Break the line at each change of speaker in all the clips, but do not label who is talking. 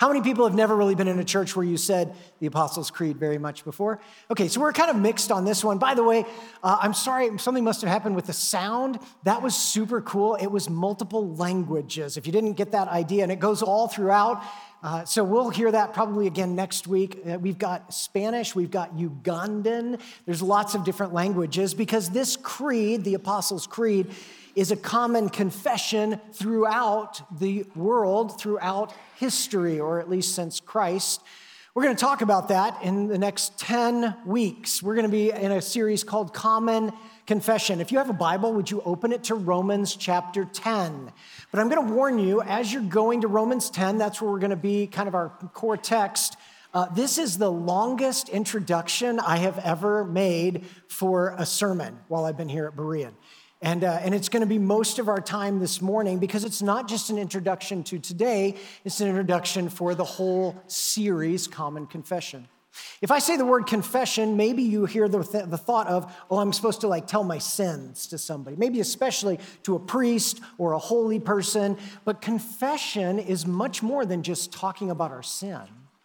How many people have never really been in a church where you said the Apostles' Creed very much before? Okay, so we're kind of mixed on this one. By the way, I'm sorry, something must have happened with the sound. That was super cool. It was multiple languages, if you didn't get that idea, and it goes all throughout. So we'll hear that probably again next week. We've got Spanish, we've got Ugandan. There's lots of different languages because this creed, the Apostles' Creed, is a common confession throughout the world, throughout history, or at least since Christ. We're going to talk about that in the next 10 weeks. We're going to be in a series called Common Confession. If you have a Bible, would you open it to Romans chapter 10? But I'm going to warn you, as you're going to Romans 10, that's where we're going to be, kind of our core text. This is the longest introduction I have ever made for a sermon while I've been here at Berean. And it's going to be most of our time this morning because it's not just an introduction to today, it's an introduction for the whole series, Common Confession. If I say the word confession, maybe you hear the thought of, oh, I'm supposed to tell my sins to somebody, maybe especially to a priest or a holy person. But confession is much more than just talking about our sin.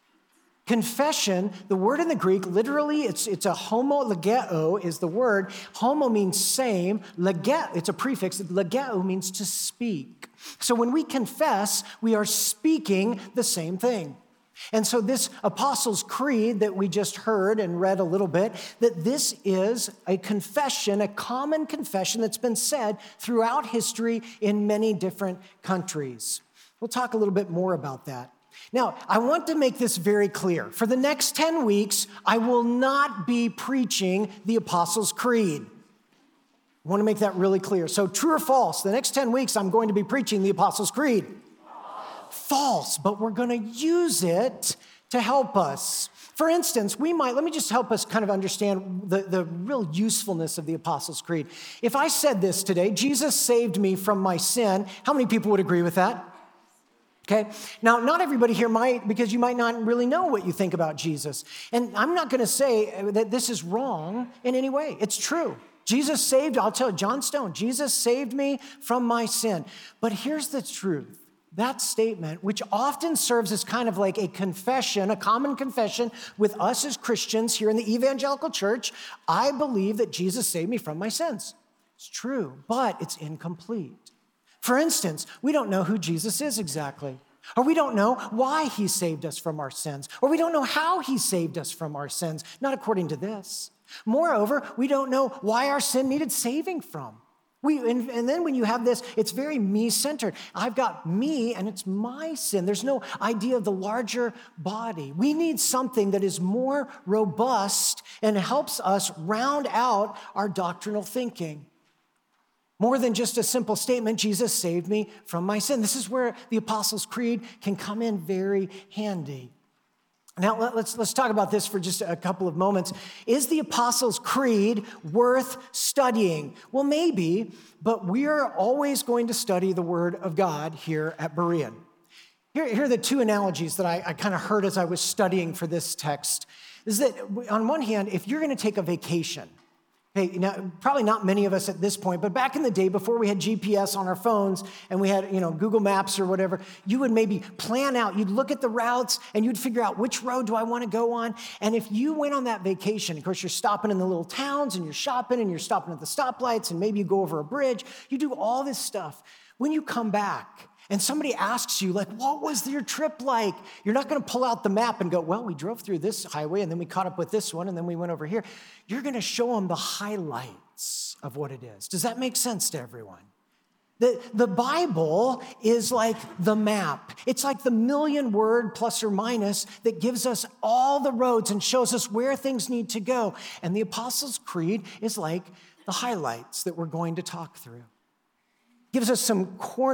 Confession, the word in the Greek, literally, it's a homo legeo is the word. Homo means same. Legeo, it's a prefix. Legeo means to speak. So when we confess, we are speaking the same thing. And so this Apostles' Creed that we just heard and read a little bit, that this is a confession, a common confession that's been said throughout history in many different countries. We'll talk a little bit more about that. Now, I want to make this very clear. For the next 10 weeks, I will not be preaching the Apostles' Creed. I want to make that really clear. So true or false, the next 10 weeks, I'm going to be preaching the Apostles' Creed. False, but we're going to use it to help us. For instance, let me just help us kind of understand the real usefulness of the Apostles' Creed. If I said this today, Jesus saved me from my sin, how many people would agree with that? Okay, now not everybody here might, because you might not really know what you think about Jesus. And I'm not going to say that this is wrong in any way. It's true. Jesus saved, I'll tell you, John Stone, Jesus saved me from my sin. But here's the truth. That statement, which often serves as kind of like a confession, a common confession with us as Christians here in the evangelical church, I believe that Jesus saved me from my sins. It's true, but it's incomplete. For instance, we don't know who Jesus is exactly, or we don't know why he saved us from our sins, or we don't know how he saved us from our sins, not according to this. Moreover, we don't know why our sin needed saving from. And then when you have this, it's very me-centered. I've got me, and it's my sin. There's no idea of the larger body. We need something that is more robust and helps us round out our doctrinal thinking. More than just a simple statement, Jesus saved me from my sin. This is where the Apostles' Creed can come in very handy. Now, let's talk about this for just a couple of moments. Is the Apostles' Creed worth studying? Well, maybe, but we are always going to study the Word of God here at Berean. Here are the two analogies that I kind of heard as I was studying for this text. Is that on one hand, if you're going to take a vacation, hey, now, probably not many of us at this point, but back in the day before we had GPS on our phones and we had, Google Maps or whatever, you would maybe plan out, you'd look at the routes and you'd figure out which road do I want to go on. And if you went on that vacation, of course, you're stopping in the little towns and you're shopping and you're stopping at the stoplights and maybe you go over a bridge, you do all this stuff. When you come back, and somebody asks you, what was your trip like? You're not going to pull out the map and go, well, we drove through this highway, and then we caught up with this one, and then we went over here. You're going to show them the highlights of what it is. Does that make sense to everyone? The Bible is like the map. It's like the 1,000,000-word plus or minus that gives us all the roads and shows us where things need to go. And the Apostles' Creed is like the highlights that we're going to talk through. Gives us some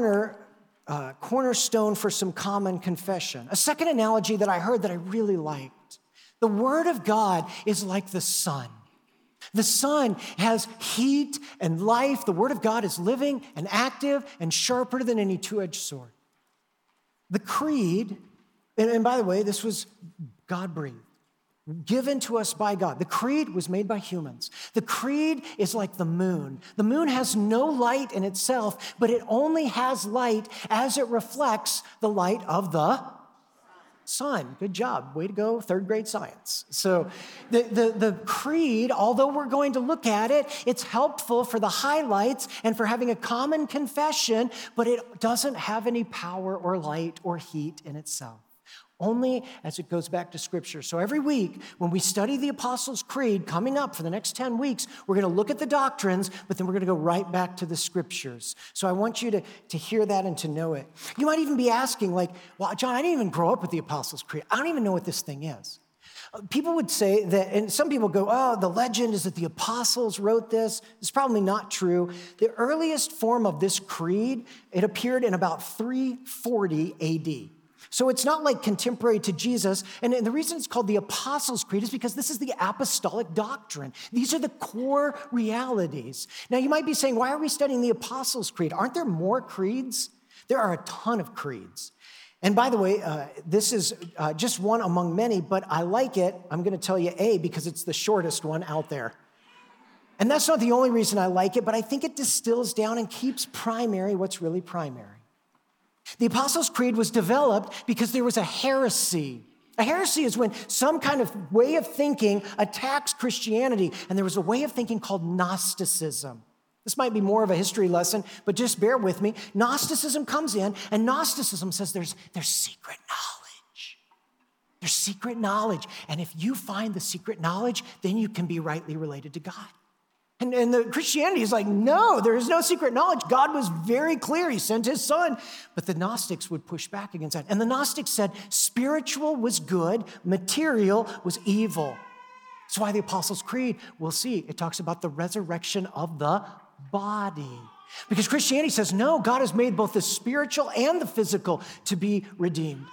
cornerstone for some common confession. A second analogy that I heard that I really liked. The Word of God is like the sun. The sun has heat and life. The Word of God is living and active and sharper than any two-edged sword. The creed, and by the way, this was God-breathed, given to us by God. The creed was made by humans. The creed is like the moon. The moon has no light in itself, but it only has light as it reflects the light of the Sun. Good job. Way to go, third grade science. So the creed, although we're going to look at it, it's helpful for the highlights and for having a common confession, but it doesn't have any power or light or heat in itself. Only as it goes back to Scripture. So every week, when we study the Apostles' Creed, coming up for the next 10 weeks, we're going to look at the doctrines, but then we're going to go right back to the Scriptures. So I want you to hear that and to know it. You might even be asking, like, well, John, I didn't even grow up with the Apostles' Creed. I don't even know what this thing is. People would say that, and some people go, oh, the legend is that the apostles wrote this. It's probably not true. The earliest form of this creed, it appeared in about 340 AD. So it's not like contemporary to Jesus. And the reason it's called the Apostles' Creed is because this is the apostolic doctrine. These are the core realities. Now, you might be saying, why are we studying the Apostles' Creed? Aren't there more creeds? There are a ton of creeds. And by the way, this is just one among many, but I like it. I'm going to tell you A, because it's the shortest one out there. And that's not the only reason I like it, but I think it distills down and keeps primary what's really primary. The Apostles' Creed was developed because there was a heresy. A heresy is when some kind of way of thinking attacks Christianity, and there was a way of thinking called Gnosticism. This might be more of a history lesson, but just bear with me. Gnosticism comes in, and Gnosticism says there's secret knowledge. There's secret knowledge, and if you find the secret knowledge, then you can be rightly related to God. And the Christianity is like, no, there is no secret knowledge. God was very clear. He sent his son. But the Gnostics would push back against that. And the Gnostics said spiritual was good, material was evil. That's why the Apostles' Creed, we'll see, it talks about the resurrection of the body. Because Christianity says, no, God has made both the spiritual and the physical to be redeemed.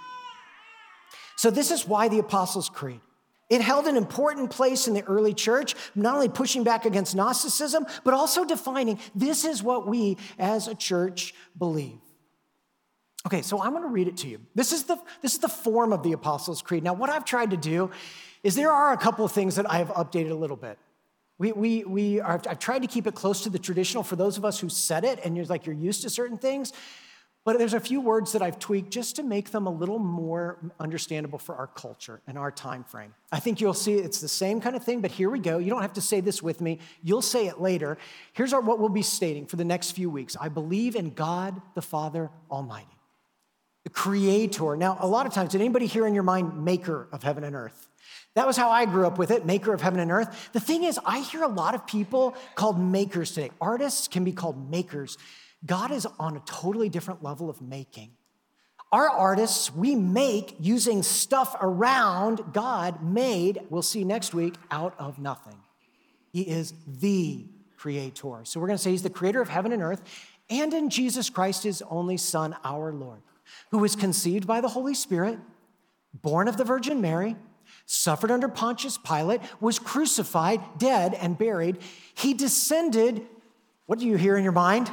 So this is why the Apostles' Creed. It held an important place in the early church, not only pushing back against Gnosticism, but also defining this is what we as a church believe. Okay, so I'm going to read it to you. This is the form of the Apostles' Creed. Now, what I've tried to do is there are a couple of things that I have updated a little bit. I've tried to keep it close to the traditional for those of us who said it, and you're used to certain things. But there's a few words that I've tweaked just to make them a little more understandable for our culture and our time frame. I think you'll see it's the same kind of thing, but here we go. You don't have to say this with me. You'll say it later. Here's what we'll be stating for the next few weeks. I believe in God, the Father Almighty, the Creator. Now, a lot of times, did anybody hear in your mind, maker of heaven and earth? That was how I grew up with it, maker of heaven and earth. The thing is, I hear a lot of people called makers today. Artists can be called makers. God is on a totally different level of making. Our artists, we make using stuff around God made, we'll see next week, out of nothing. He is the Creator. So we're going to say he's the creator of heaven and earth, and in Jesus Christ, his only Son, our Lord, who was conceived by the Holy Spirit, born of the Virgin Mary, suffered under Pontius Pilate, was crucified, dead, and buried. He descended, what do you hear in your mind?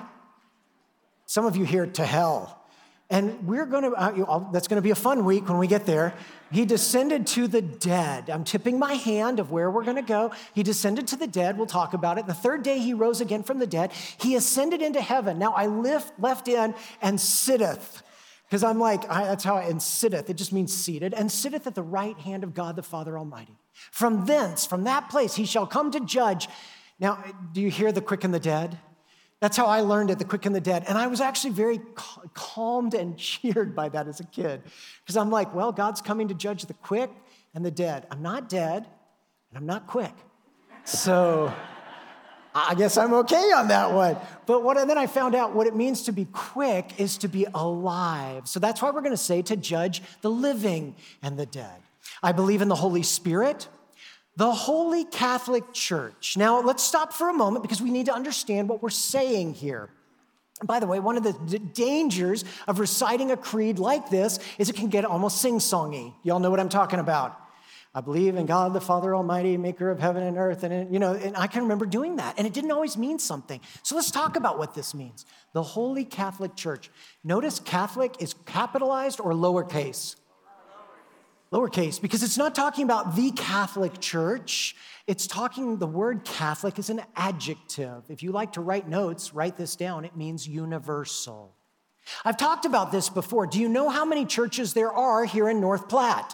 Some of you hear to hell. And that's going to be a fun week when we get there. He descended to the dead. I'm tipping my hand of where we're going to go. He descended to the dead. We'll talk about it. The third day he rose again from the dead. He ascended into heaven. Now I left in and sitteth. Because I'm like, that's how and sitteth. It just means seated. And sitteth at the right hand of God the Father Almighty. From thence, from that place, he shall come to judge. Now, do you hear the quick and the dead? That's how I learned it, the quick and the dead. And I was actually very calmed and cheered by that as a kid. Because I'm like, well, God's coming to judge the quick and the dead. I'm not dead, and I'm not quick. So I guess I'm okay on that one. But then I found out what it means to be quick is to be alive. So that's why we're going to say to judge the living and the dead. I believe in the Holy Spirit, the Holy Catholic Church. Now, let's stop for a moment because we need to understand what we're saying here. And by the way, one of the dangers of reciting a creed like this is it can get almost sing-songy. Y'all know what I'm talking about. I believe in God, the Father Almighty, maker of heaven and earth. And I can remember doing that. And it didn't always mean something. So let's talk about what this means. The Holy Catholic Church. Notice Catholic is capitalized or lowercase? Lowercase, because it's not talking about the Catholic Church. It's the word Catholic is an adjective. If you like to write notes, write this down. It means universal. I've talked about this before. Do you know how many churches there are here in North Platte?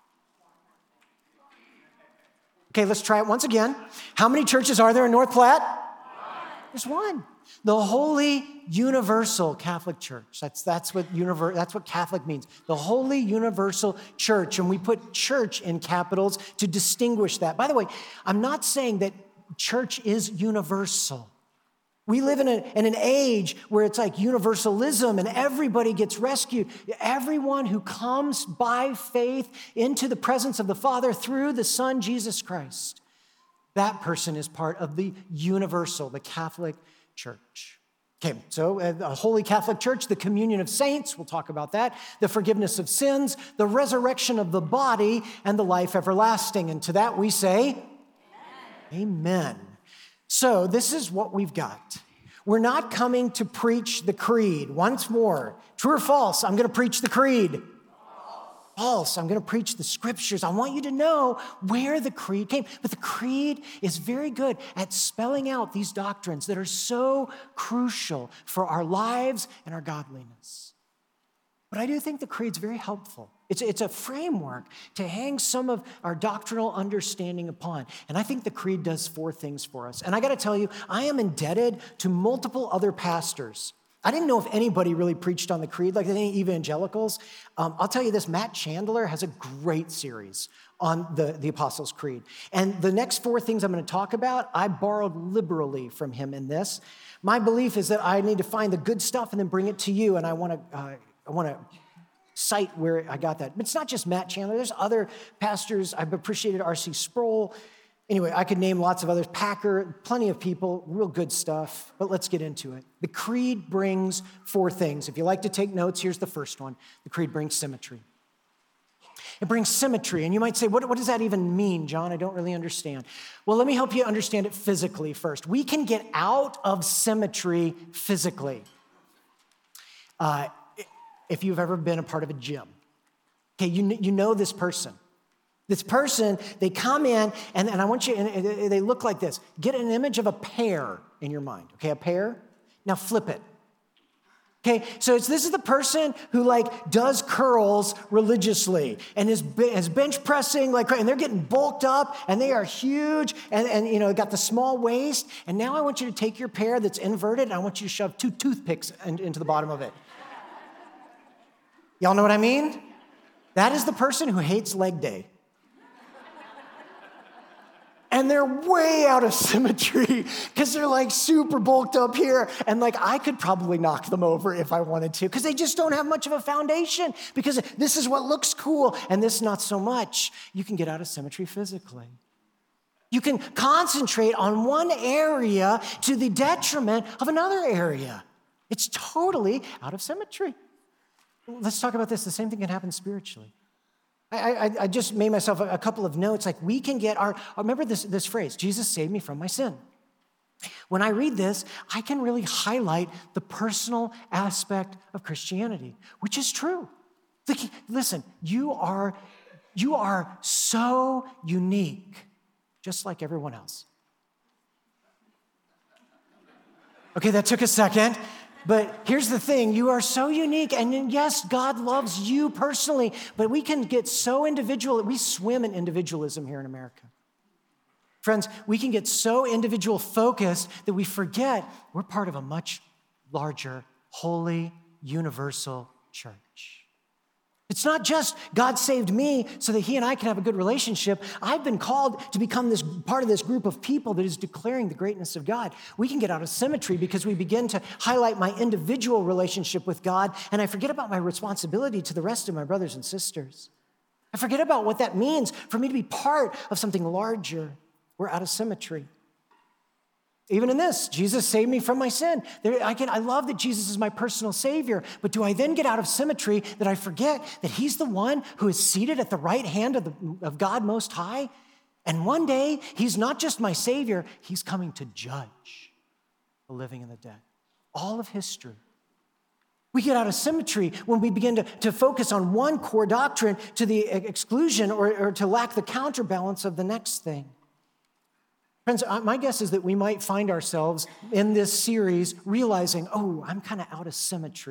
Okay, let's try it once again. How many churches are there in North Platte? There's one. The Holy Universal Catholic Church. That's what Catholic means. The Holy Universal Church. And we put church in capitals to distinguish that. By the way, I'm not saying that church is universal. We live in an age where it's like universalism and everybody gets rescued. Everyone who comes by faith into the presence of the Father through the Son, Jesus Christ, that person is part of the universal, the Catholic Church. Okay, so a Holy Catholic Church, the communion of saints, we'll talk about that, the forgiveness of sins, the resurrection of the body, and the life everlasting. And to that we say, Amen. So this is what we've got. We're not coming to preach the creed. Once more, true or false, I'm going to preach the creed. False, I'm going to preach the scriptures. I want you to know where the creed came. But the creed is very good at spelling out these doctrines that are so crucial for our lives and our godliness. But I do think the creed's very helpful. It's a framework to hang some of our doctrinal understanding upon. And I think the creed does 4 things for us. And I got to tell you, I am indebted to multiple other pastors. I didn't know if anybody really preached on the creed, like any evangelicals. I'll tell you this, Matt Chandler has a great series on the Apostles' Creed. And the next 4 things I'm going to talk about, I borrowed liberally from him in this. My belief is that I need to find the good stuff and then bring it to you, and I want to cite where I got that. But it's not just Matt Chandler. There's other pastors. I've appreciated R.C. Sproul. Anyway, I could name lots of others. Packer, plenty of people, real good stuff. But let's get into it. The creed brings 4 things. If you like to take notes, here's the first one. The creed brings symmetry. It brings symmetry. And you might say, what does that even mean, John? I don't really understand. Well, let me help you understand it physically first. We can get out of symmetry physically. If you've ever been a part of a gym. Okay, you know this person. This person, they come in, and I want you, and they look like this. Get an image of a pear in your mind, okay, a pear. Now flip it. Okay, so this is the person who does curls religiously and is bench pressing and they're getting bulked up and they are huge and got the small waist. And now I want you to take your pear that's inverted and I want you to shove 2 toothpicks into the bottom of it. Y'all know what I mean? That is the person who hates leg day. And they're way out of symmetry because they're super bulked up here. And I could probably knock them over if I wanted to because they just don't have much of a foundation because this is what looks cool and this not so much. You can get out of symmetry physically. You can concentrate on one area to the detriment of another area. It's totally out of symmetry. Let's talk about this. The same thing can happen spiritually. I just made myself a couple of notes. We can get remember this phrase, Jesus saved me from my sin. When I read this, I can really highlight the personal aspect of Christianity, which is true. Listen, you are so unique, just like everyone else. Okay, that took a second. But here's the thing, you are so unique, and yes, God loves you personally, but we can get so individual, we swim in individualism here in America. Friends, we can get so individual focused that we forget we're part of a much larger, holy, universal church. It's not just God saved me so that he and I can have a good relationship. I've been called to become this part of this group of people that is declaring the greatness of God. We can get out of symmetry because we begin to highlight my individual relationship with God, and I forget about my responsibility to the rest of my brothers and sisters. I forget about what that means for me to be part of something larger. We're out of symmetry. Even in this, Jesus saved me from my sin. I love that Jesus is my personal Savior, but do I then get out of symmetry that I forget that he's the one who is seated at the right hand of God Most High? And one day, he's not just my Savior, he's coming to judge the living and the dead. All of history. We get out of symmetry when we begin to focus on one core doctrine to the exclusion or to lack the counterbalance of the next thing. Friends, my guess is that we might find ourselves in this series realizing, I'm kind of out of symmetry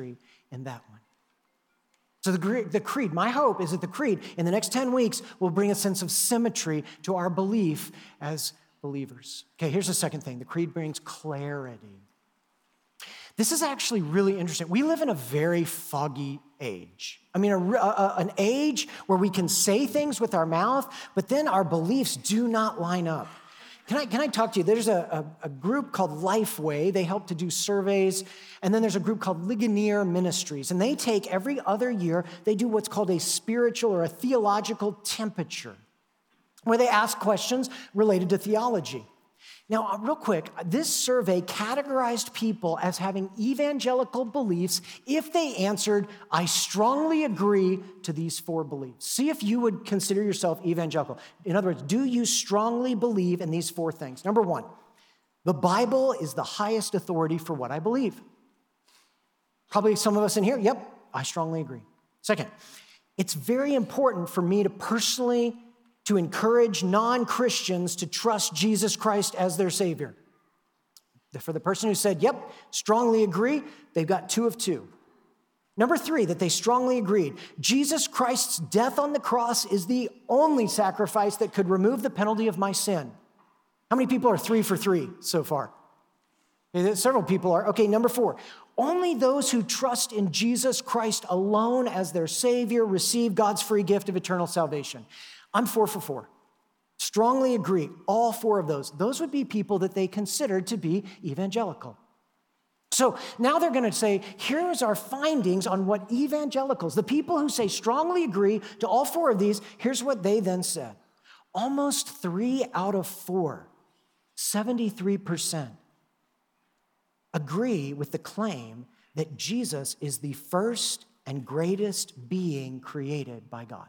in that one. So the creed, my hope is that the creed in the next 10 weeks will bring a sense of symmetry to our belief as believers. Okay, here's the second thing. The creed brings clarity. This is actually really interesting. We live in a very foggy age. I mean, an age where we can say things with our mouth, but then our beliefs do not line up. Can I talk to you? There's a group called Lifeway. They help to do surveys. And then there's a group called Ligonier Ministries. And they take every other year, they do what's called a spiritual or a theological temperature, where they ask questions related to theology. Now, real quick, this survey categorized people as having evangelical beliefs if they answered, I strongly agree to these 4 beliefs. See if you would consider yourself evangelical. In other words, do you strongly believe in these 4 things? Number 1, the Bible is the highest authority for what I believe. Probably some of us in here, yep, I strongly agree. Second, it's very important for me to personally to encourage non-Christians to trust Jesus Christ as their Savior. For the person who said, yep, strongly agree, they've got 2 of 2. Number 3, that they strongly agreed. Jesus Christ's death on the cross is the only sacrifice that could remove the penalty of my sin. How many people are 3 for 3 so far? Okay, several people are. Okay, number 4, only those who trust in Jesus Christ alone as their Savior receive God's free gift of eternal salvation. I'm 4 for 4. Strongly agree, all 4 of those. Those would be people that they considered to be evangelical. So now they're going to say, here's our findings on what evangelicals, the people who say strongly agree to all 4 of these, here's what they then said. Almost 3 out of 4, 73%, agree with the claim that Jesus is the first and greatest being created by God.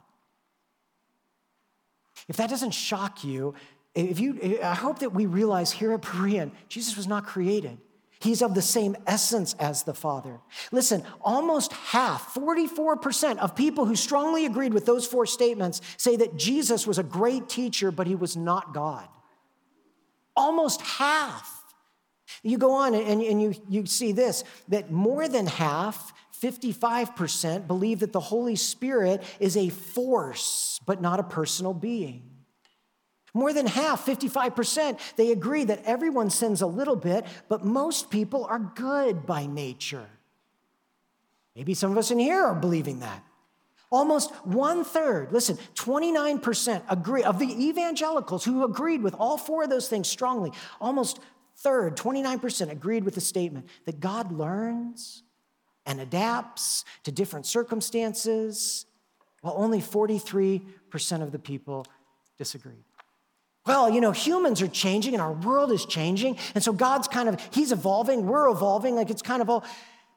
If that doesn't shock you, I hope that we realize here at Berean, Jesus was not created. He's of the same essence as the Father. Listen, almost half, 44% of people who strongly agreed with those 4 statements say that Jesus was a great teacher, but he was not God. Almost half. You go on and you see this, that more than half, 55%, believe that the Holy Spirit is a force, but not a personal being. More than half, 55%, they agree that everyone sins a little bit, but most people are good by nature. Maybe some of us in here are believing that. Almost 1/3, listen, 29% agree, of the evangelicals who agreed with all 4 of those things strongly, almost 29% agreed with the statement that God learns and adapts to different circumstances, while only 43% of the people disagreed. Well, humans are changing and our world is changing, and so God's he's evolving, we're evolving, like it's kind of all.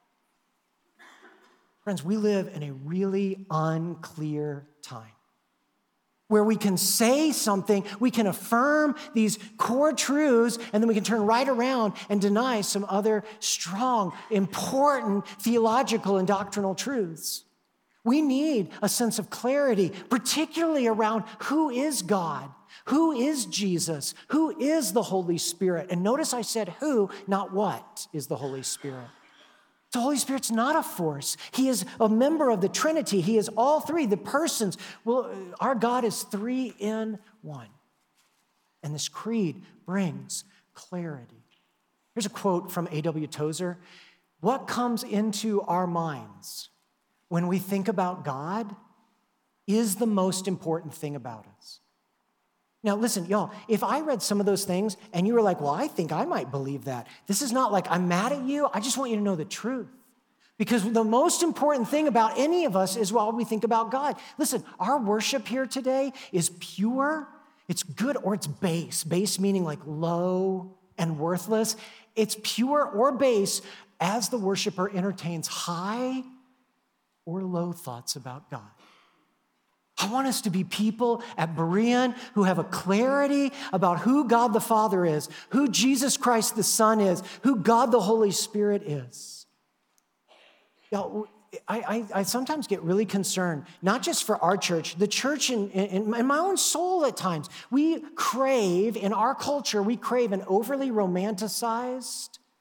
Friends, we live in a really unclear time where we can say something, we can affirm these core truths, and then we can turn right around and deny some other strong, important theological and doctrinal truths. We need a sense of clarity, particularly around who is God, who is Jesus, who is the Holy Spirit. And notice I said who, not what is the Holy Spirit. The Holy Spirit's not a force. He is a member of the Trinity. He is all 3, the persons. Well, our God is 3 in 1. And this creed brings clarity. Here's a quote from A.W. Tozer. What comes into our minds when we think about God is the most important thing about us. Now, listen, y'all, if I read some of those things and you were like, well, I think I might believe that. This is not like I'm mad at you. I just want you to know the truth. Because the most important thing about any of us is while we think about God. Listen, our worship here today is pure, it's good, or it's base. Base meaning like low and worthless. It's pure or base as the worshiper entertains high or low thoughts about God. I want us to be people at Berean who have a clarity about who God the Father is, who Jesus Christ the Son is, who God the Holy Spirit is. Now, I sometimes get really concerned, not just for our church, the church in my own soul at times. We crave, in our culture, we crave an overly romanticized,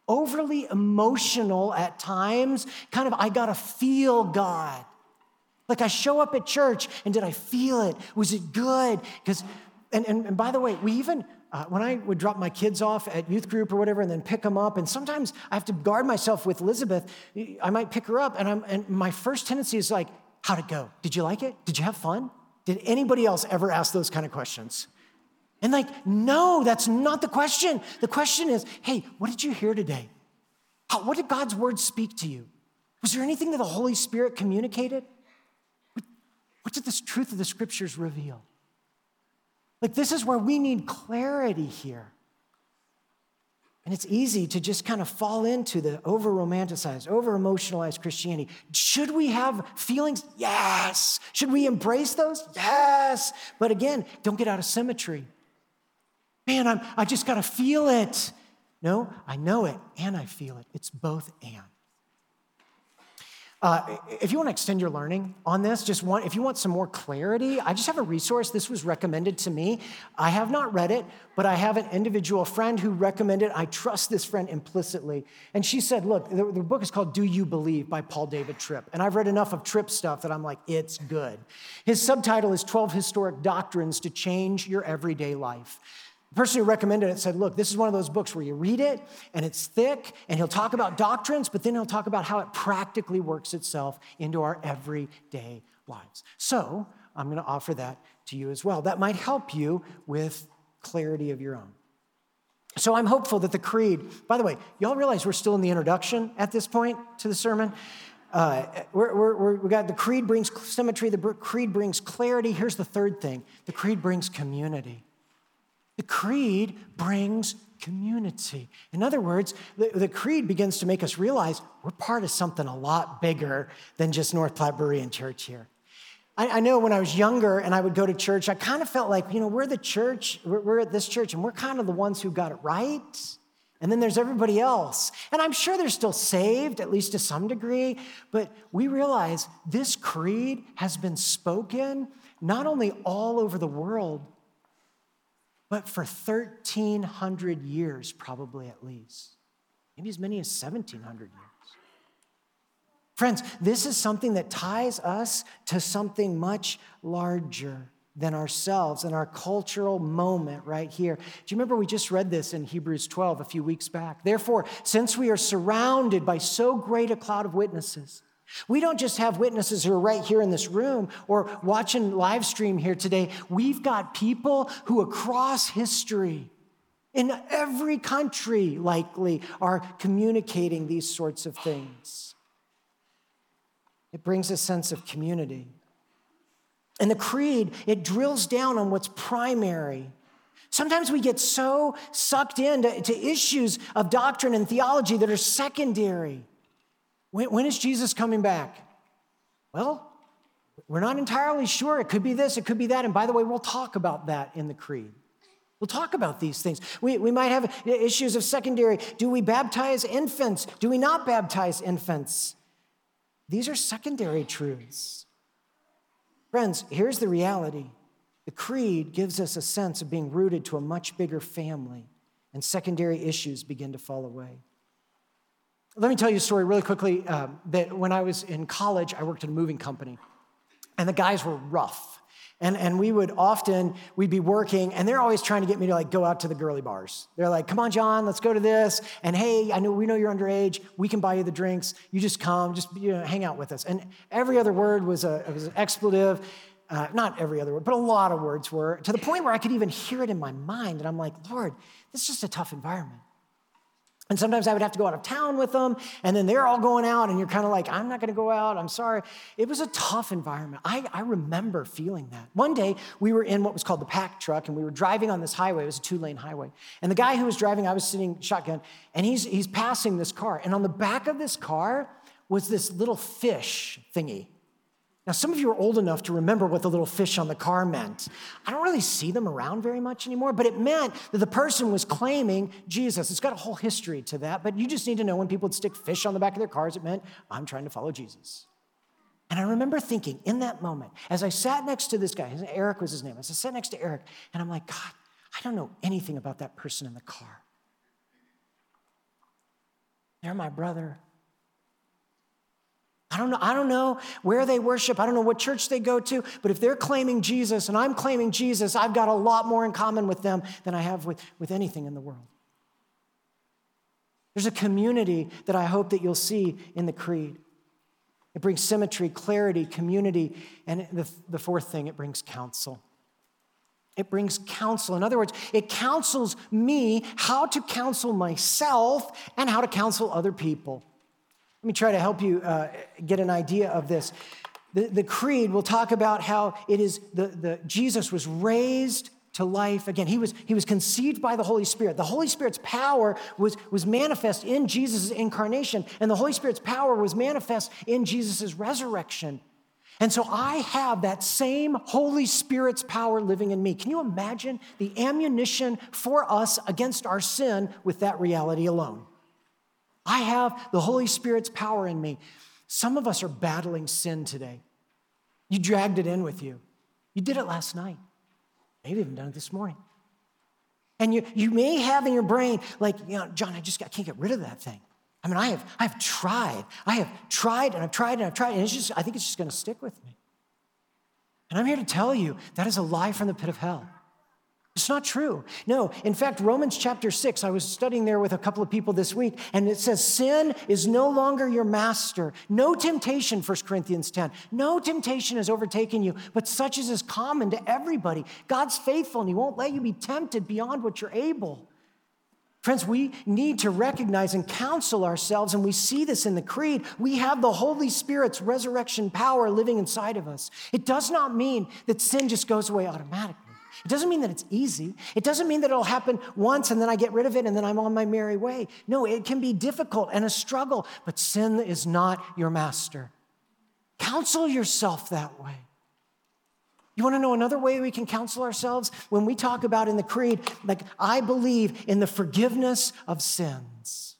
overly emotional at times, kind of, I gotta feel God. Like I show up at church and did I feel it? Was it good? Because, and by the way, we even, when I would drop my kids off at youth group or whatever and then pick them up, and sometimes I have to guard myself with Elizabeth, I might pick her up and my first tendency is like, how'd it go? Did you like it? Did you have fun? Did anybody else ever ask those kind of questions? And like, no, that's not the question. The question is, hey, what did you hear today? What did God's word speak to you? Was there anything that the Holy Spirit communicated? What did this truth of the scriptures reveal? Like, this is where we need clarity here. And it's easy to just kind of fall into the over-romanticized, over-emotionalized Christianity. Should we have feelings? Yes. Should we embrace those? Yes. But again, don't get out of symmetry. Man, I just got to feel it. No, I know it and I feel it. It's both and. If you want to extend your learning on this, if you want some more clarity, I just have a resource. This was recommended to me. I have not read it, but I have an individual friend who recommended. I trust this friend implicitly. And she said, look, the book is called Do You Believe by Paul David Tripp. And I've read enough of Tripp's stuff that I'm like, it's good. His subtitle is 12 Historic Doctrines to Change Your Everyday Life. The person who recommended it said, look, this is one of those books where you read it and it's thick and he'll talk about doctrines, but then he'll talk about how it practically works itself into our everyday lives. So I'm going to offer that to you as well. That might help you with clarity of your own. So I'm hopeful that the creed, by the way, y'all realize we're still in the introduction at this point to the sermon? We got the creed brings symmetry, the creed brings clarity. Here's the third thing. The creed brings community. The creed brings community. In other words, the creed begins to make us realize we're part of something a lot bigger than just North Platte Berean Church here. I know when I was younger and I would go to church, I kind of felt like, we're the church, we're at this church, and we're kind of the ones who got it right. And then there's everybody else. And I'm sure they're still saved, at least to some degree, but we realize this creed has been spoken not only all over the world, but for 1,300 years, probably at least. Maybe as many as 1,700 years. Friends, this is something that ties us to something much larger than ourselves and our cultural moment right here. Do you remember we just read this in Hebrews 12 a few weeks back? Therefore, since we are surrounded by so great a cloud of witnesses, we don't just have witnesses who are right here in this room or watching live stream here today. We've got people who across history, in every country likely, are communicating these sorts of things. It brings a sense of community. And the creed, it drills down on what's primary. Sometimes we get so sucked into issues of doctrine and theology that are secondary. When is Jesus coming back? Well, we're not entirely sure. It could be this, it could be that. And by the way, we'll talk about that in the creed. We'll talk about these things. We might have issues of secondary. Do we baptize infants? Do we not baptize infants? These are secondary truths. Friends, here's the reality. The creed gives us a sense of being rooted to a much bigger family, and secondary issues begin to fall away. Let me tell you a story really quickly that when I was in college, I worked at a moving company, and the guys were rough. And we'd be working, and they're always trying to get me to like go out to the girly bars. They're like, come on, John, let's go to this. And hey, we know you're underage. We can buy you the drinks. You just come, hang out with us. And every other word was an expletive. Not every other word, but a lot of words were, to the point where I could even hear it in my mind. And I'm like, Lord, this is just a tough environment. And sometimes I would have to go out of town with them, and then they're all going out, and you're kind of like, I'm not going to go out. I'm sorry. It was a tough environment. I remember feeling that. One day, we were in what was called the pack truck, and we were driving on this highway. It was a 2-lane highway. And the guy who was driving, I was sitting shotgun, and he's passing this car. And on the back of this car was this little fish thingy. Now, some of you are old enough to remember what the little fish on the car meant. I don't really see them around very much anymore, but it meant that the person was claiming Jesus. It's got a whole history to that, but you just need to know when people would stick fish on the back of their cars, it meant, I'm trying to follow Jesus. And I remember thinking in that moment, as I sat next to this guy, Eric was his name, as I sat next to Eric, and I'm like, God, I don't know anything about that person in the car. They're my brother. I don't know where they worship. I don't know what church they go to, but if they're claiming Jesus and I'm claiming Jesus, I've got a lot more in common with them than I have with anything in the world. There's a community that I hope that you'll see in the creed. It brings symmetry, clarity, community, and the fourth thing, it brings counsel. It brings counsel. In other words, it counsels me how to counsel myself and how to counsel other people. Let me try to help you get an idea of this. The creed will talk about how it is Jesus was raised to life again. He was conceived by the Holy Spirit. The Holy Spirit's power was manifest in Jesus' incarnation, and the Holy Spirit's power was manifest in Jesus' resurrection. And so I have that same Holy Spirit's power living in me. Can you imagine the ammunition for us against our sin with that reality alone? I have the Holy Spirit's power in me. Some of us are battling sin today. You dragged it in with you. You did it last night. Maybe even done it this morning. And you may have in your brain, like, John, I can't get rid of that thing. I mean, I've tried. I have tried and I've tried and I've tried, and I think it's just going to stick with me. And I'm here to tell you that is a lie from the pit of hell. It's not true. No, in fact, Romans chapter 6, I was studying there with a couple of people this week, and it says, sin is no longer your master. No temptation, 1 Corinthians 10. No temptation has overtaken you, but such as is common to everybody. God's faithful, and he won't let you be tempted beyond what you're able. Friends, we need to recognize and counsel ourselves, and we see this in the creed. We have the Holy Spirit's resurrection power living inside of us. It does not mean that sin just goes away automatically. It doesn't mean that it's easy. It doesn't mean that it'll happen once and then I get rid of it and then I'm on my merry way. No, it can be difficult and a struggle, but sin is not your master. Counsel yourself that way. You want to know another way we can counsel ourselves? When we talk about in the creed, like, I believe in the forgiveness of sins.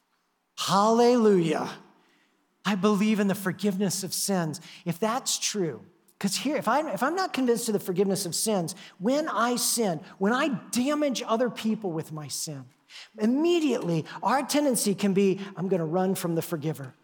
Hallelujah. I believe in the forgiveness of sins. If that's true, because here, if I'm not convinced of the forgiveness of sins, when I sin, when I damage other people with my sin, immediately our tendency can be, I'm going to run from the forgiver.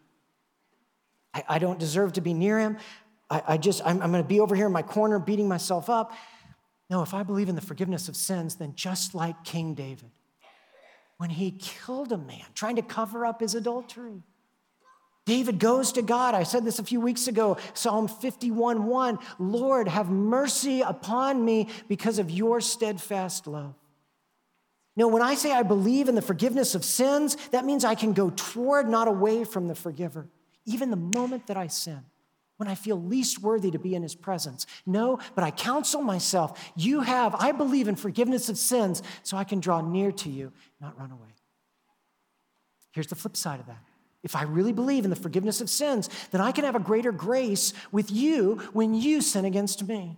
I don't deserve to be near him. I'm going to be over here in my corner beating myself up. No, if I believe in the forgiveness of sins, then just like King David, when he killed a man trying to cover up his adultery, David goes to God. I said this a few weeks ago, Psalm 51:1. Lord, have mercy upon me because of your steadfast love. Now, when I say I believe in the forgiveness of sins, that means I can go toward, not away from the forgiver, even the moment that I sin, when I feel least worthy to be in his presence. No, but I counsel myself. I believe in forgiveness of sins, so I can draw near to you, not run away. Here's the flip side of that. If I really believe in the forgiveness of sins, then I can have a greater grace with you when you sin against me.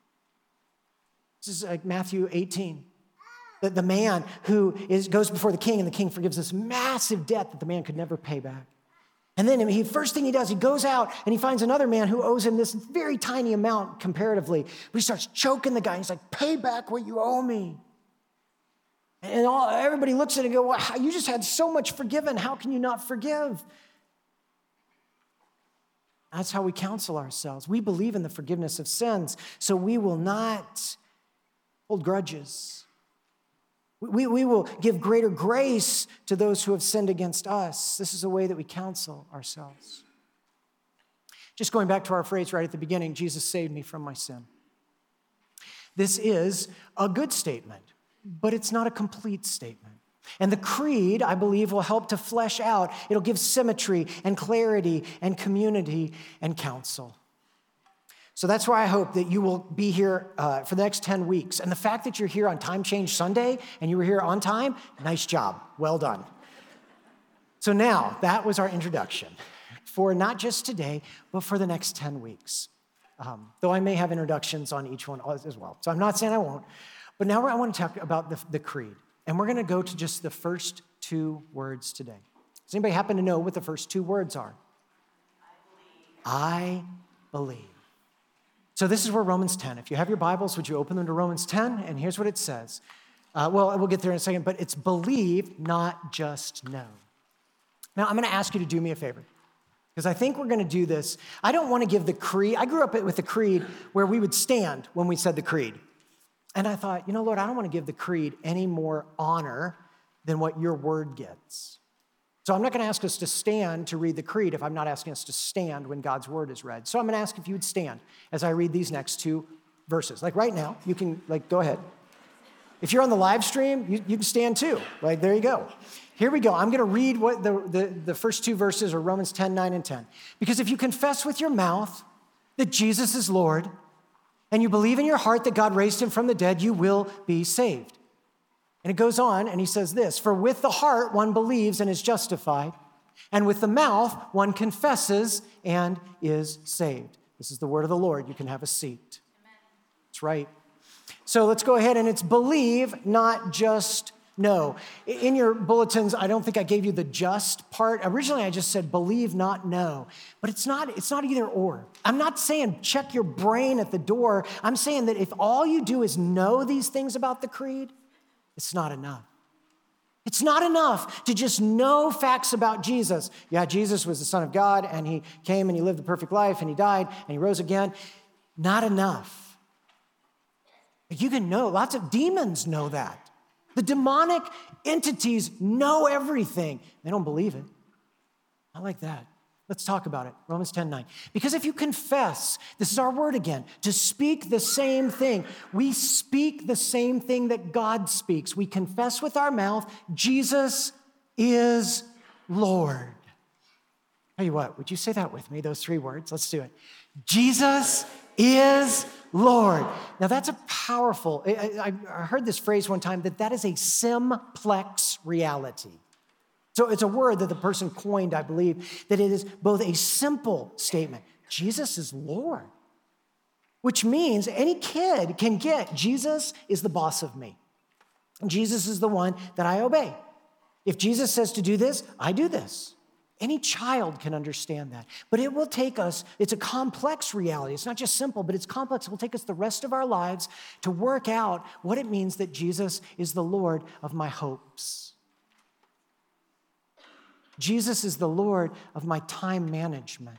This is like Matthew 18. The man who goes before the king, and the king forgives this massive debt that the man could never pay back. And then first thing he does, he goes out and he finds another man who owes him this very tiny amount comparatively. But he starts choking the guy. He's like, pay back what you owe me. And everybody looks at it and go, well, you just had so much forgiven. How can you not forgive? That's how we counsel ourselves. We believe in the forgiveness of sins, so we will not hold grudges. We will give greater grace to those who have sinned against us. This is a way that we counsel ourselves. Just going back to our phrase right at the beginning, Jesus saved me from my sin. This is a good statement, but it's not a complete statement. And the creed, I believe, will help to flesh out. It'll give symmetry and clarity and community and counsel. So that's why I hope that you will be here for the next 10 weeks. And the fact that you're here on Time Change Sunday and you were here on time, nice job. Well done. So now, that was our introduction for not just today, but for the next 10 weeks. Though I may have introductions on each one as well. So I'm not saying I won't. But now I want to talk about the creed. And we're going to go to just the first two words today. Does anybody happen to know what the first two words are? I believe. So this is where Romans 10. If you have your Bibles, would you open them to Romans 10? And here's what it says. We'll get there in a second, but it's believe, not just know. Now, I'm going to ask you to do me a favor, because I think we're going to do this. I don't want to give the creed. I grew up with the creed where we would stand when we said the creed. And I thought, Lord, I don't want to give the creed any more honor than what your word gets. So I'm not going to ask us to stand to read the creed if I'm not asking us to stand when God's word is read. So I'm going to ask if you would stand as I read these next two verses. Like right now, you can go ahead. If you're on the live stream, you can stand too. There you go. Here we go. I'm going to read what the first two verses are, Romans 10, 9, and 10. Because if you confess with your mouth that Jesus is Lord, and you believe in your heart that God raised him from the dead, you will be saved. And it goes on, and he says this, for with the heart one believes and is justified, and with the mouth one confesses and is saved. This is the word of the Lord. You can have a seat. Amen. That's right. So let's go ahead, and it's believe, not just know. In your bulletins, I don't think I gave you the just part. Originally, I just said believe, not know. But it's not either or. I'm not saying check your brain at the door. I'm saying that if all you do is know these things about the creed, it's not enough. It's not enough to just know facts about Jesus. Yeah, Jesus was the Son of God, and he came and he lived a perfect life, and he died, and he rose again. Not enough. You can know, lots of demons know that. The demonic entities know everything. They don't believe it. I like that. Let's talk about it. Romans 10, 9. Because if you confess, this is our word again, to speak the same thing. We speak the same thing that God speaks. We confess with our mouth, Jesus is Lord. Tell you what, would you say that with me, those three words? Let's do it. Jesus is Lord. Now that's a powerful, I heard this phrase one time, that is a simplex reality. So it's a word that the person coined, I believe, that it is both a simple statement, Jesus is Lord, which means any kid can get Jesus is the boss of me. Jesus is the one that I obey. If Jesus says to do this, I do this. Any child can understand that. But it will take us, it's a complex reality. It's not just simple, but it's complex. It will take us the rest of our lives to work out what it means that Jesus is the Lord of my hopes. Jesus is the Lord of my time management.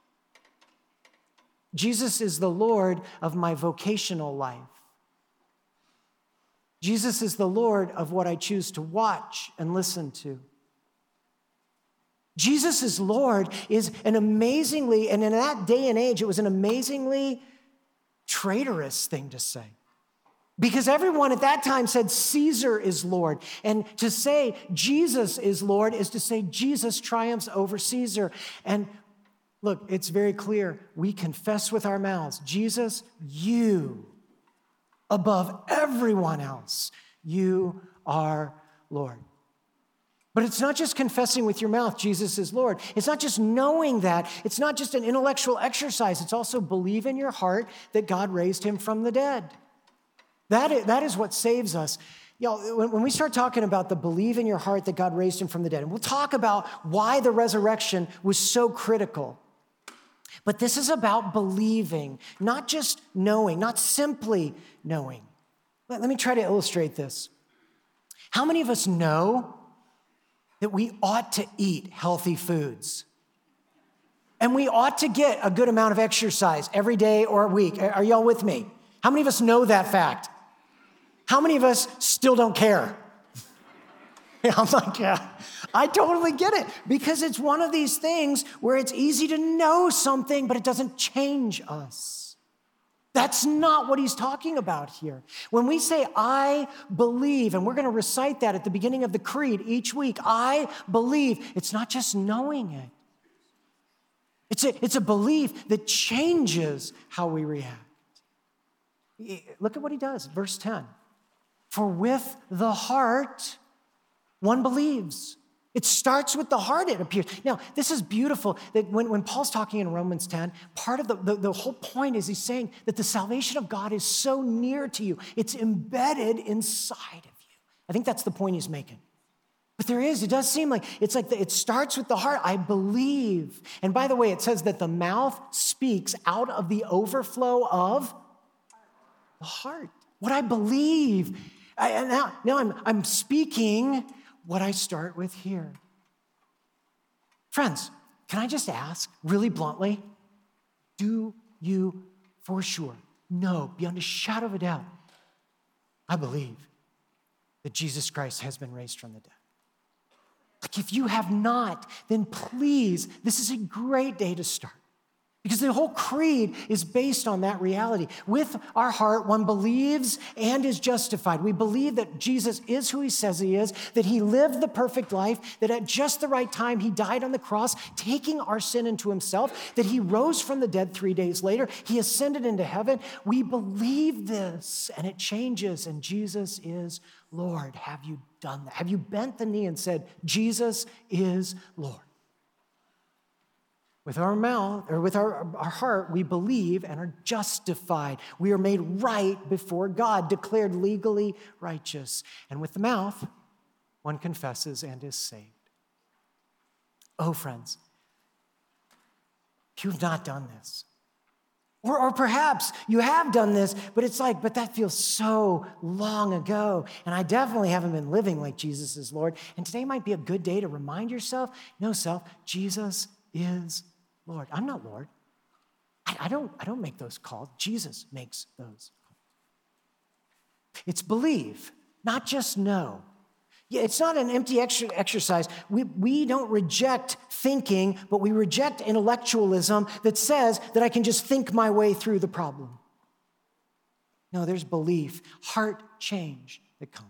Jesus is the Lord of my vocational life. Jesus is the Lord of what I choose to watch and listen to. Jesus is Lord is an amazingly, and in that day and age, it was an amazingly traitorous thing to say. Because everyone at that time said Caesar is Lord. And to say Jesus is Lord is to say Jesus triumphs over Caesar. And look, it's very clear. We confess with our mouths, Jesus, you, above everyone else, you are Lord. But it's not just confessing with your mouth, Jesus is Lord. It's not just knowing that. It's not just an intellectual exercise. It's also believe in your heart that God raised him from the dead. That is what saves us. When we start talking about the believe in your heart that God raised him from the dead, and we'll talk about why the resurrection was so critical. But this is about believing, not just knowing, not simply knowing. Let me try to illustrate this. How many of us know that we ought to eat healthy foods? And we ought to get a good amount of exercise every day or a week. Are y'all with me? How many of us know that fact? How many of us still don't care? I'm like, yeah, I totally get it. Because it's one of these things where it's easy to know something, but it doesn't change us. That's not what he's talking about here. When we say, I believe, and we're going to recite that at the beginning of the creed each week, I believe, it's not just knowing it. It's a belief that changes how we react. Look at what he does, verse 10. For with the heart, one believes. It starts with the heart, it appears. Now, this is beautiful that when Paul's talking in Romans 10, part of the whole point is he's saying that the salvation of God is so near to you. It's embedded inside of you. I think that's the point he's making. But it does seem like, it starts with the heart. I believe. And by the way, it says that the mouth speaks out of the overflow of the heart. What I believe. Now I'm speaking what I start with here. Friends, can I just ask really bluntly, do you for sure know beyond a shadow of a doubt, I believe that Jesus Christ has been raised from the dead? Like if you have not, then please, this is a great day to start. Because the whole creed is based on that reality. With our heart, one believes and is justified. We believe that Jesus is who he says he is, that he lived the perfect life, that at just the right time he died on the cross, taking our sin into himself, that he rose from the dead 3 days later, he ascended into heaven. We believe this, and it changes, and Jesus is Lord. Have you done that? Have you bent the knee and said, Jesus is Lord? With our mouth, or with our heart, we believe and are justified. We are made right before God, declared legally righteous. And with the mouth, one confesses and is saved. Oh, friends, if you've not done this, or perhaps you have done this, but it's like, but that feels so long ago, and I definitely haven't been living like Jesus is Lord. And today might be a good day to remind yourself, no, self, Jesus is Lord. I'm not Lord. I don't make those calls. Jesus makes those calls. It's believe, not just know. Yeah, it's not an empty exercise. We don't reject thinking, but we reject intellectualism that says that I can just think my way through the problem. No, there's belief, heart change that comes.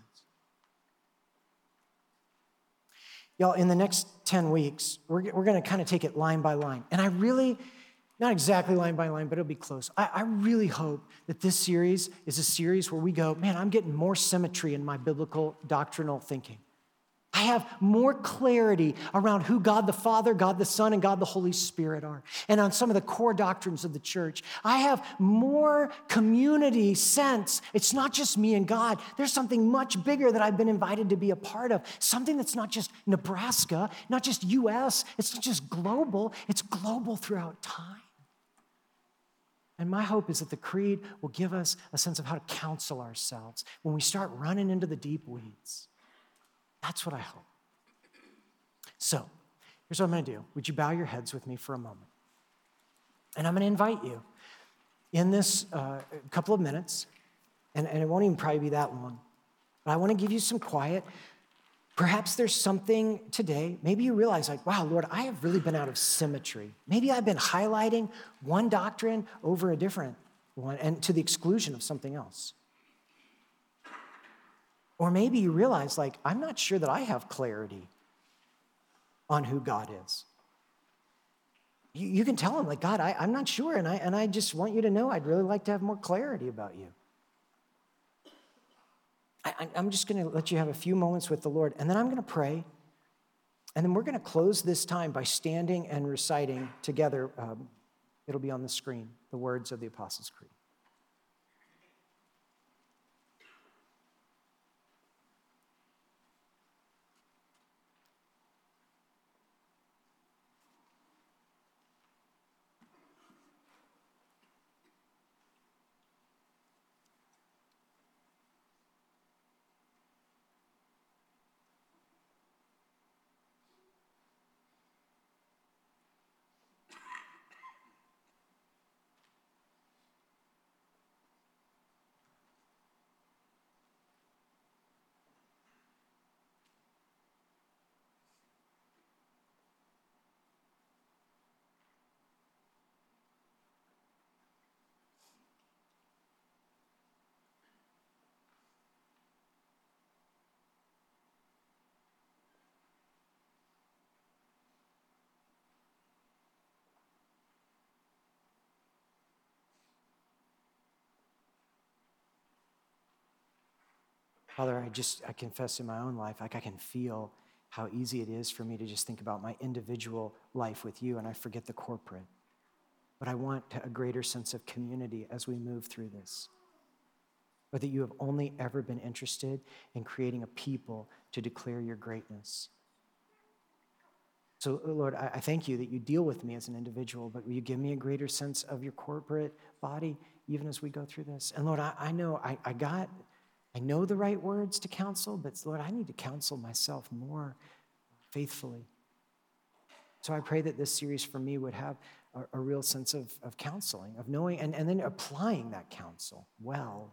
Y'all, in the next 10 weeks, we're going to kind of take it line by line. And I really, not exactly line by line, but it'll be close. I really hope that this series is a series where we go, man, I'm getting more symmetry in my biblical doctrinal thinking. I have more clarity around who God the Father, God the Son, and God the Holy Spirit are, and on some of the core doctrines of the church. I have more community sense. It's not just me and God. There's something much bigger that I've been invited to be a part of, something that's not just Nebraska, not just U.S., it's not just global, it's global throughout time. And my hope is that the creed will give us a sense of how to counsel ourselves when we start running into the deep weeds. That's what I hope. So, here's what I'm going to do. Would you bow your heads with me for a moment? And I'm going to invite you in this couple of minutes, and it won't even probably be that long, but I want to give you some quiet. Perhaps there's something today, maybe you realize like, wow, Lord, I have really been out of symmetry. Maybe I've been highlighting one doctrine over a different one and to the exclusion of something else. Or maybe you realize, like, I'm not sure that I have clarity on who God is. You can tell him, like, God, I'm not sure, and I just want you to know I'd really like to have more clarity about you. I'm just going to let you have a few moments with the Lord, and then I'm going to pray, and then we're going to close this time by standing and reciting together. It'll be on the screen, the words of the Apostles' Creed. Father, I confess in my own life, like I can feel how easy it is for me to just think about my individual life with you, and I forget the corporate. But I want a greater sense of community as we move through this. But that you have only ever been interested in creating a people to declare your greatness. So, Lord, I thank you that you deal with me as an individual, but will you give me a greater sense of your corporate body even as we go through this? And Lord, I know I know the right words to counsel, but Lord, I need to counsel myself more faithfully. So I pray that this series for me would have a real sense of counseling, of knowing, and then applying that counsel well.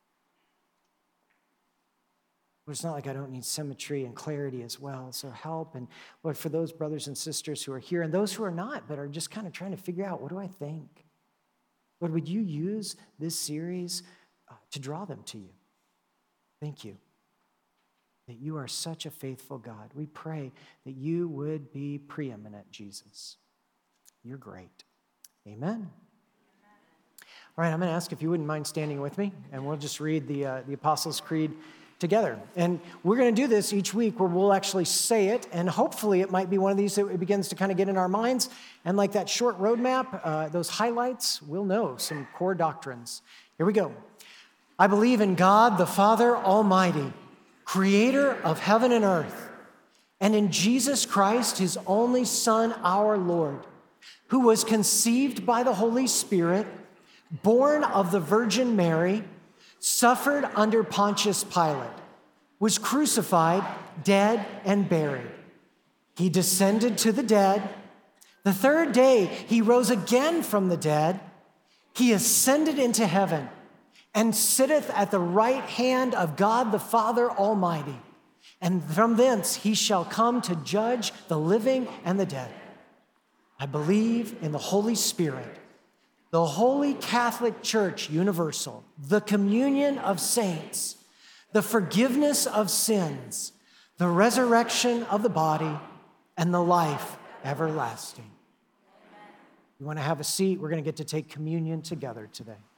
But it's not like I don't need symmetry and clarity as well. So help. And Lord, for those brothers and sisters who are here and those who are not, but are just kind of trying to figure out, what do I think? Lord, would you use this series to draw them to you? Thank you that you are such a faithful God. We pray that you would be preeminent, Jesus. You're great. Amen. All right, I'm going to ask if you wouldn't mind standing with me, and we'll just read the Apostles' Creed together. And we're going to do this each week where we'll actually say it, and hopefully it might be one of these that it begins to kind of get in our minds. And like that short roadmap, those highlights, we'll know some core doctrines. Here we go. I believe in God, the Father Almighty, creator of heaven and earth, and in Jesus Christ, his only Son, our Lord, who was conceived by the Holy Spirit, born of the Virgin Mary, suffered under Pontius Pilate, was crucified, dead, and buried. He descended to the dead. The third day, he rose again from the dead. He ascended into heaven and sitteth at the right hand of God the Father Almighty. And from thence he shall come to judge the living and the dead. I believe in the Holy Spirit, the Holy Catholic Church universal, the communion of saints, the forgiveness of sins, the resurrection of the body, and the life everlasting. You want to have a seat? We're going to get to take communion together today.